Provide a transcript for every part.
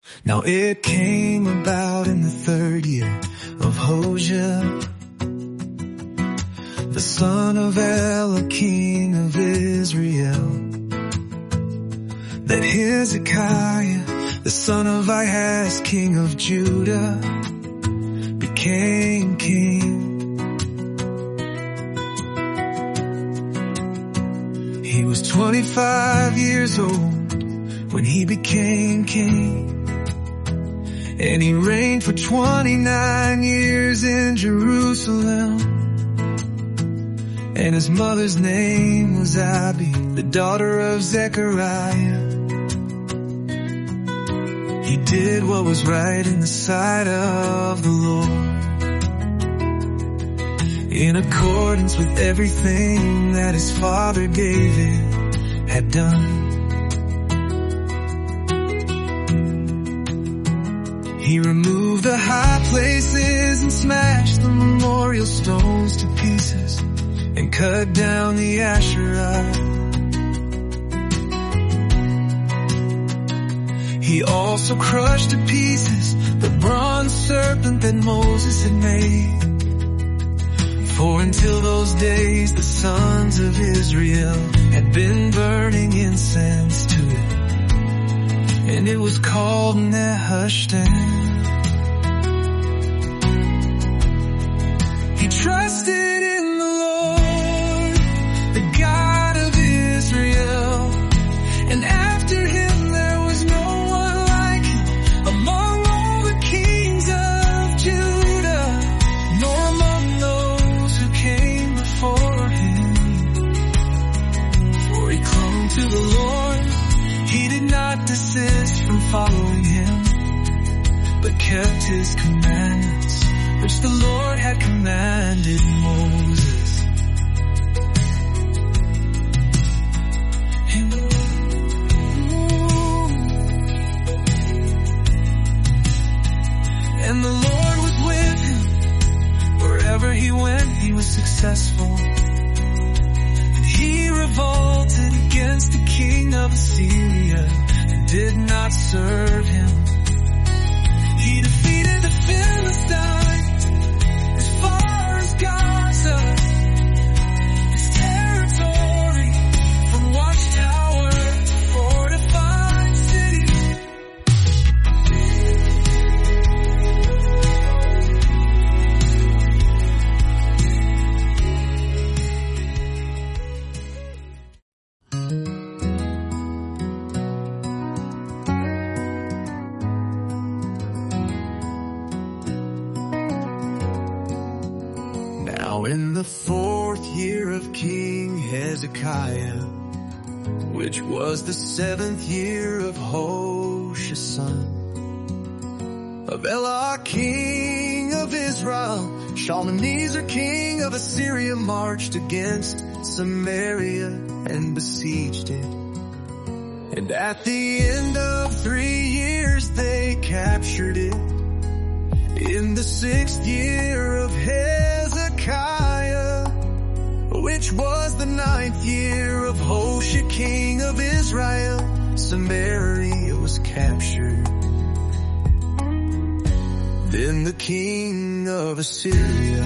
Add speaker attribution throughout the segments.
Speaker 1: Now it came about in the 3rd year of Hosea, the son of Elah, king of Israel, that Hezekiah, the son of Ahaz, king of Judah, became king. He was 25 years old when he became king, and he reigned for 29 years in Jerusalem. And his mother's name was Abi, the daughter of Zechariah. He did what was right in the sight of the Lord, in accordance with everything that his father David had done. He removed the high places and smashed the memorial stones to pieces, and cut down the Asherah. He also crushed to pieces the bronze serpent that Moses had made. For until those days the sons of Israel had been burning incense to it, and it was called Nehushtan. He trusted in the Lord, the God of Israel, and after him there was no one like him among all the kings of Judah, nor among those who came before him. For he clung to the Lord, he did not desist from following him, but kept his commandments, which the Lord had commanded Moses. And the Lord was with him. Wherever he went, he was successful. And he revolted against the king of Assyria and did not serve him. He defeated the Philistines as far as Gaza, his territory from watchtower to fortified cities. In the 4th year of King Hezekiah, which was the 7th year of Hoshea, son of Elah, king of Israel, Shalmaneser, king of Assyria, marched against Samaria and besieged it. And at the end of 3 years they captured it. In the 6th year of Hezekiah, which was the 9th year of Hoshea, king of Israel, Samaria was captured. Then the king of Assyria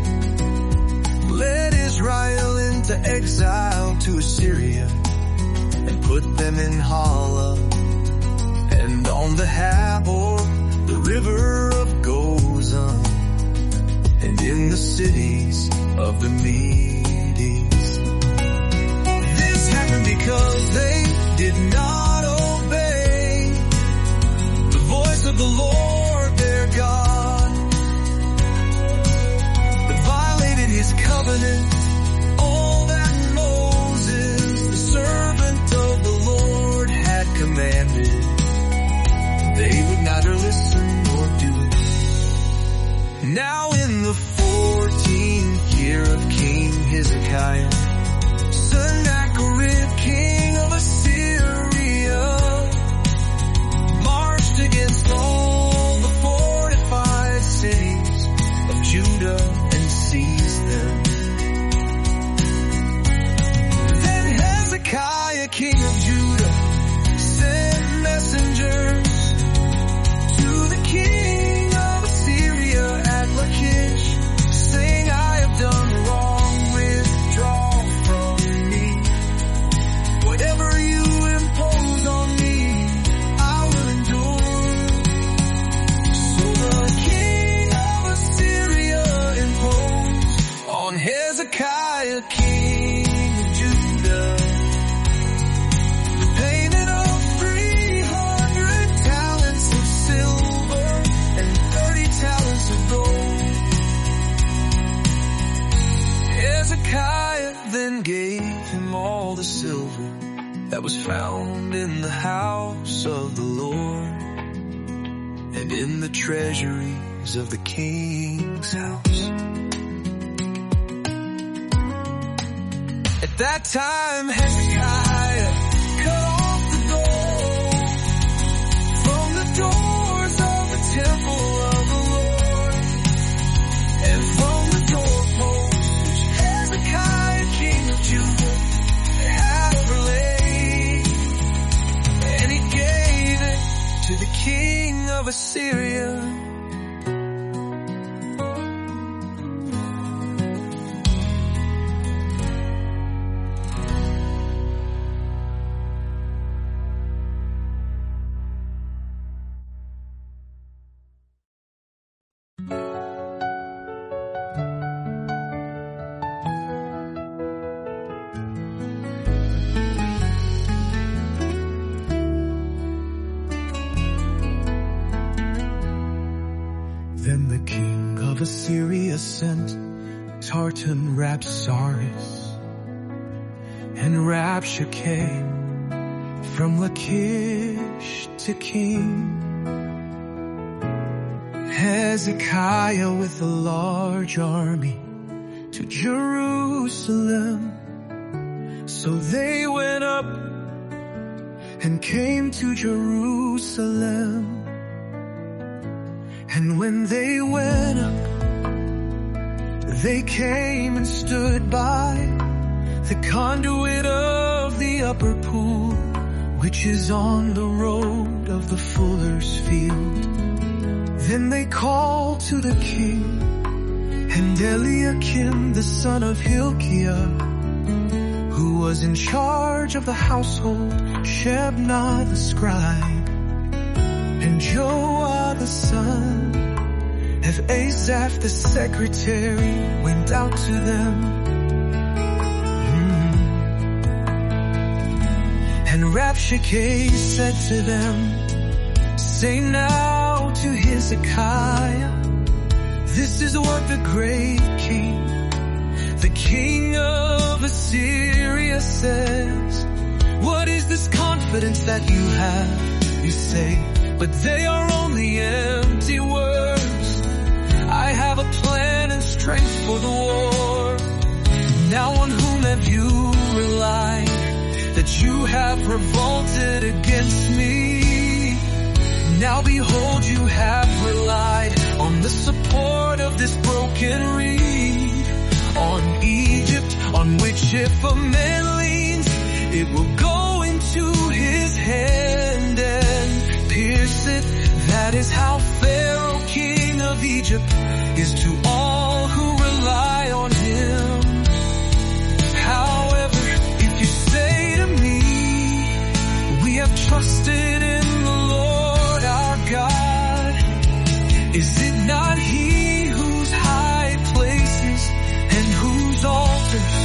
Speaker 1: led Israel into exile to Assyria and put them in Hala and on the Habor, the river of Gozan, and in the cities of the Medes. This happened because they did not obey the voice of the Lord their God, but violated his covenant, all that Moses, the servant of the Lord, had commanded. They would neither listen nor do it. Now in the 14th year of King Hezekiah, Sennacherib, king of Assyria, that was found in the house of the Lord and in the treasuries of the king's house. At that time, Hezekiah cut off the gold from the doors of the temple of the Lord and from the doorposts which Hezekiah, king of Judah, had overlaid. And he gave it to the king of Assyria. Then the king of Assyria sent Tartan Rapsaris and Rabshakeh from Lachish to King Hezekiah with a large army to Jerusalem. So they went up and came to Jerusalem. And when they went up, they came and stood by the conduit of the upper pool, which is on the road of the fuller's field. Then they called to the king, and Eliakim the son of Hilkiah, who was in charge of the household, Shebna the scribe, and Joah the son of Asaph the secretary went out to them. And Rabshakeh said to them, say now to Hezekiah, this is what the great king, the king of Assyria says. What is this confidence that you have? You say, but they are only empty words. I have a plan and strength for the war. Now on whom have you relied, that you have revolted against me? Now behold, you have relied on the support of this broken reed, on Egypt, on which if a man leans, it will go into his hand and pierce it. That is how Pharaoh, king of Egypt, is to all who rely on him. However, if you say to me, we have trusted in the Lord our God, is it not he whose high places and whose altars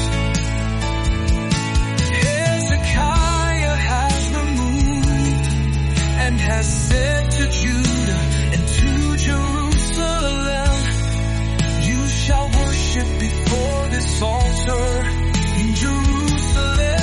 Speaker 1: Hezekiah has removed, and has said to Judah and to Jerusalem, you shall worship before this altar in Jerusalem.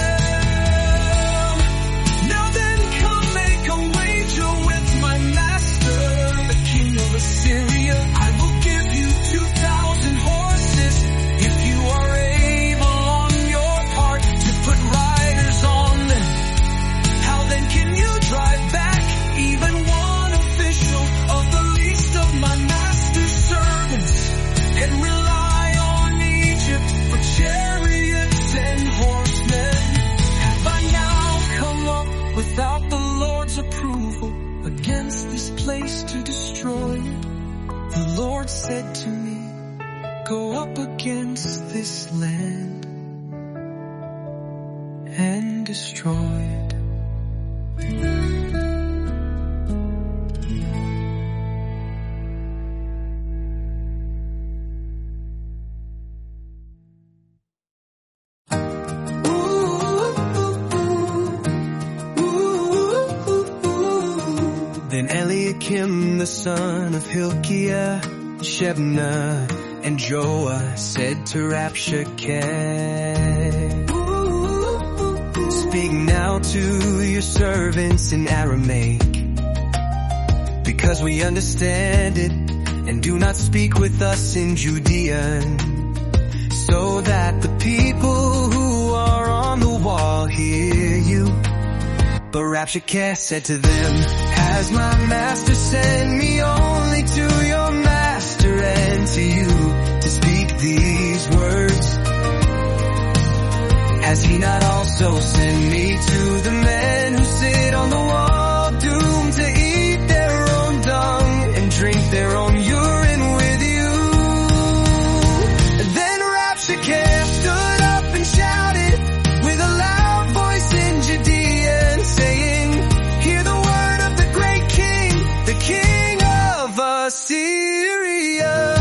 Speaker 1: Now then come make a wager with my master, the king of Assyria. I will give you 2,000 horses if you are able on your part to put riders on them. How then can you drive back even one official of the least of my master's servants, and rely on Egypt for chariots and horsemen? Have I now come up without the Lord's approval against this place to destroy it? The Lord said to me, go up against this land and destroy it. Then Eliakim the son of Hilkiah, Shebna, and Joah said to Rabshakeh, speak now to your servants in Aramaic, because we understand it, and do not speak with us in Judean, so that the people who are on the wall hear you. But Rabshakeh said to them, has my master sent me only to your master and to you to speak these words? Has he not also sent me to the men who sit on the wall, doomed to eat their own dung and drink their own urine with you? Then Rabshakeh stood up and shouted with a loud voice in Judean, saying, hear the word of the great king, the king of Assyria.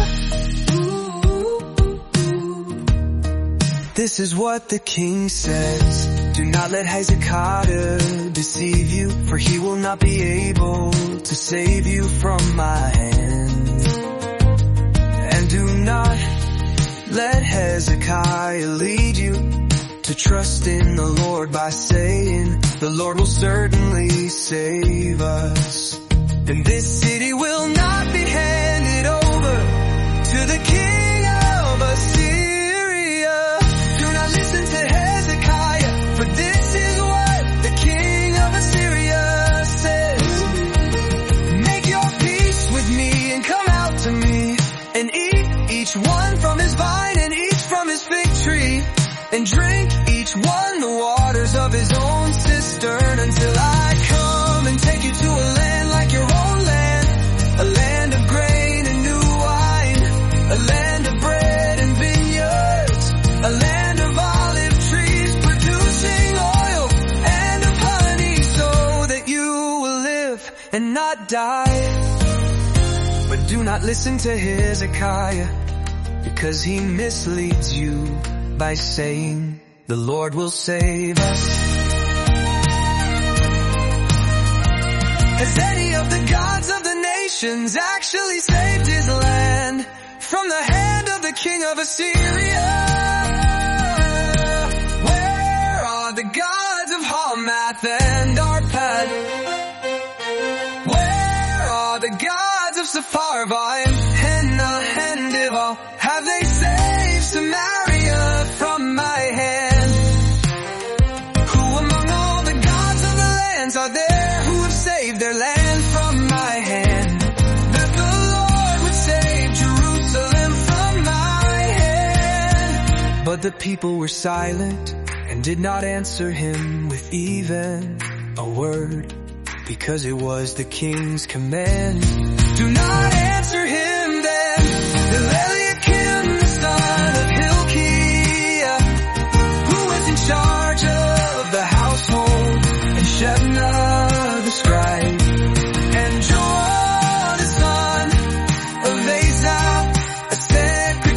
Speaker 1: This is what the king says, do not let Hezekiah deceive you, for he will not be able to save you from my hand. And do not let Hezekiah lead you to trust in the Lord by saying, the Lord will certainly save us. And this city will not be handed over to the king of Assyria. Do not listen to Hezekiah, for this is what the king of Assyria says. Make your peace with me and come out to me, and eat each one from his vine and each from his fig tree, and drink each one the waters of his own cistern, until I come and take you to a land like your own land, a land of grain and new wine, a land of bread and vineyards, a land of olive trees producing oil and of honey, so that you will live and not die. But do not listen to Hezekiah, because he misleads you by saying, the Lord will save us. Has any of the gods of the nations actually saved his land from the hand of the king of Assyria? Where are the gods of Hamath and Arpad? Where are the gods of Sepharvaim, Hena and Dibal? Have they saved Samaria from my hand? Who among all the gods of the lands are there who have saved their land from my hand? That the Lord would save Jerusalem from my hand. But the people were silent and did not answer him with even a word, because it was the king's command. Do not answer him then. Eliakim, the son of Hilkiah, who was in charge of the household, and Shebna the scribe, and Joel the son of Asaph, a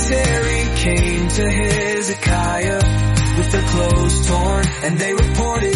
Speaker 1: secretary, came to Hezekiah with their clothes torn, and they reported